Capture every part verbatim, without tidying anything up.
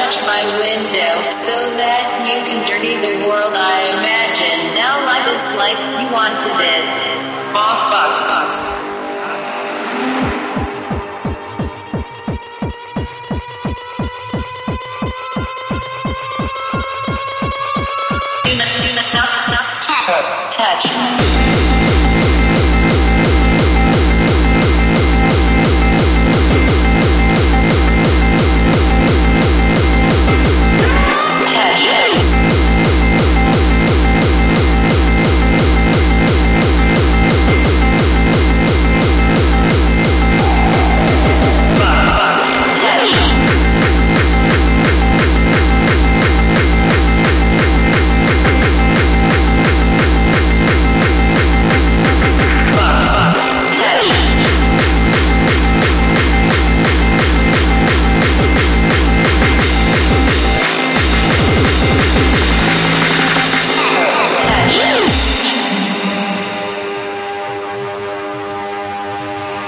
touch my window, so that you can dirty the world I imagine. Now life is life, you wanted it. Fuck, fuck, fuck. Touch.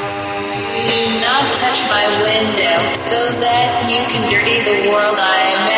Touch my window, so that you can dirty the world I imagine.